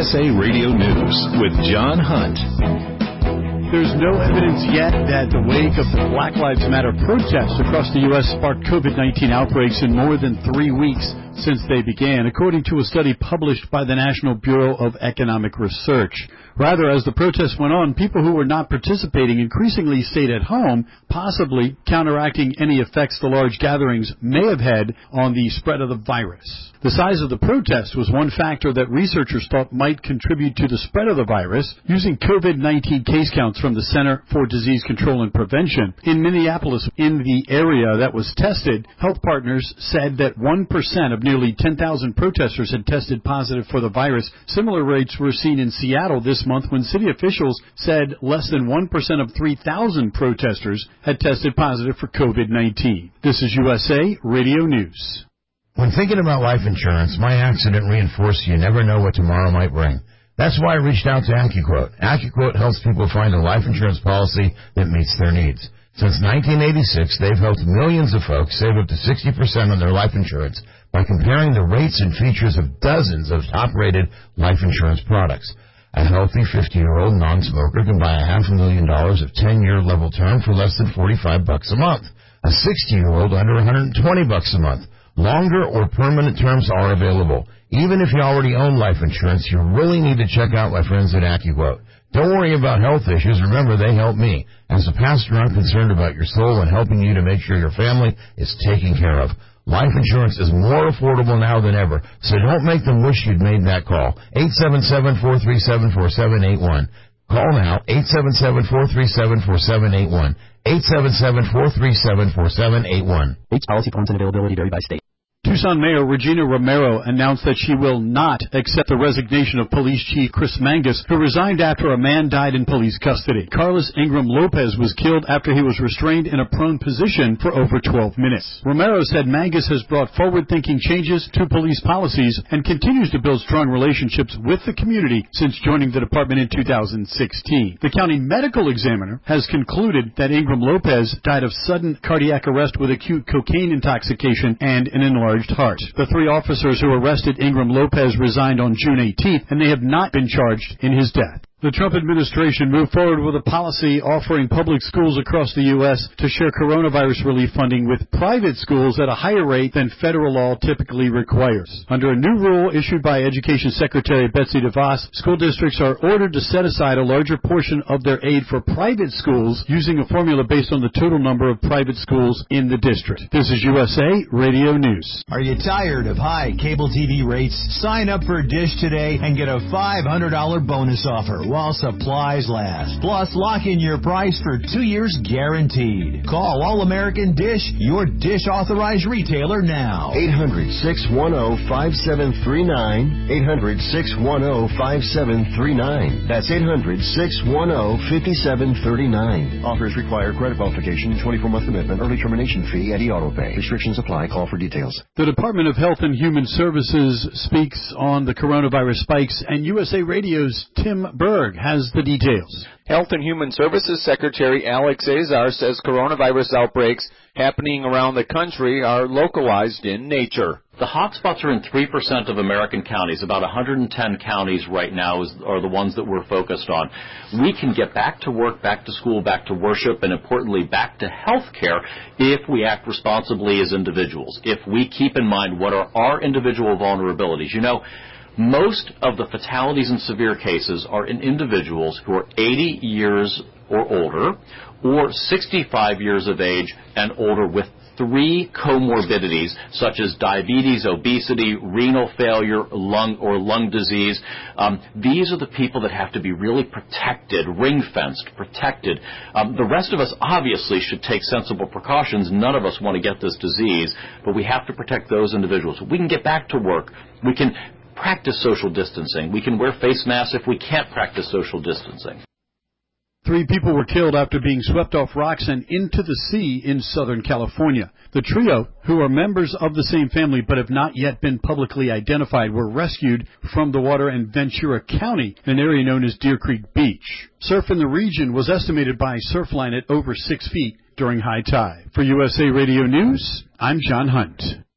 USA Radio News with John Hunt. There's no evidence yet that the wake of the Black Lives Matter protests across the U.S. sparked COVID-19 outbreaks in more than 3 weeks since they began, according to a study published by the National Bureau of Economic Research. Rather, as the protests went on, people who were not participating increasingly stayed at home, possibly counteracting any effects the large gatherings may have had on the spread of the virus. The size of the protest was one factor that researchers thought might contribute to the spread of the virus, using COVID-19 case counts from the Center for Disease Control and Prevention. In Minneapolis, in the area that was tested, Health Partners said that 1% of nearly 10,000 protesters had tested positive for the virus. Similar rates were seen in Seattle this month when city officials said less than 1% of 3,000 protesters had tested positive for COVID-19. This is USA Radio News. When thinking about life insurance, my accident reinforced you never know what tomorrow might bring. That's why I reached out to AccuQuote. AccuQuote helps people find a life insurance policy that meets their needs. Since 1986, they've helped millions of folks save up to 60% on their life insurance by comparing the rates and features of dozens of top-rated life insurance products. A healthy 50-year-old non-smoker can buy $500,000 of 10-year level term for less than $45 a month. A 60-year-old under $120 a month. Longer or permanent terms are available. Even if you already own life insurance, you really need to check out my friends at AccuQuote. Don't worry about health issues. Remember, they help me. As a pastor, I'm concerned about your soul and helping you to make sure your family is taken care of. Life insurance is more affordable now than ever, so don't make them wish you'd made that call. 877-437-4781. Call now, 877-437-4781. 877-437-4781. Each policy forms and availability vary by state. Tucson Mayor Regina Romero announced that she will not accept the resignation of Police Chief Chris Mangus, who resigned after a man died in police custody. Carlos Ingram Lopez was killed after he was restrained in a prone position for over 12 minutes. Romero said Mangus has brought forward-thinking changes to police policies and continues to build strong relationships with the community since joining the department in 2016. The county medical examiner has concluded that Ingram Lopez died of sudden cardiac arrest with acute cocaine intoxication and an enlarged heart. The 3 officers who arrested Ingram Lopez resigned on June 18th, and they have not been charged in his death. The Trump administration moved forward with a policy offering public schools across the U.S. to share coronavirus relief funding with private schools at a higher rate than federal law typically requires. Under a new rule issued by Education Secretary Betsy DeVos, school districts are ordered to set aside a larger portion of their aid for private schools using a formula based on the total number of private schools in the district. This is USA Radio News. Are you tired of high cable TV rates? Sign up for Dish today and get a $500 bonus offer while supplies last. Plus, lock in your price for 2 years guaranteed. Call All-American Dish, your Dish authorized retailer now. 800-610-5739. 800-610-5739. That's 800-610-5739. Offers require credit qualification, 24-month commitment, early termination fee, and auto pay. Restrictions apply. Call for details. The Department of Health and Human Services speaks on the coronavirus spikes, and USA Radio's Tim Berg has the details. Health and Human Services Secretary Alex Azar says coronavirus outbreaks happening around the country are localized in nature. The hotspots are in 3% of American counties. About 110 counties right now are the ones that we're focused on. We can get back to work, back to school, back to worship, and importantly, back to health care if we act responsibly as individuals, if we keep in mind what are our individual vulnerabilities. You know, most of the fatalities in severe cases are in individuals who are 80 years or older or 65 years of age and older with 3 comorbidities such as diabetes, obesity, renal failure, lung disease. These are the people that have to be really protected, ring-fenced, protected. The rest of us obviously should take sensible precautions. None of us want to get this disease, but we have to protect those individuals. We can get back to work. We can practice social distancing. We can wear face masks if we can't practice social distancing. 3 people were killed after being swept off rocks and into the sea in Southern California. The trio, who are members of the same family but have not yet been publicly identified, were rescued from the water in Ventura County, an area known as Deer Creek Beach. Surf in the region was estimated by Surfline at over 6 feet during high tide. For USA Radio News, I'm John Hunt.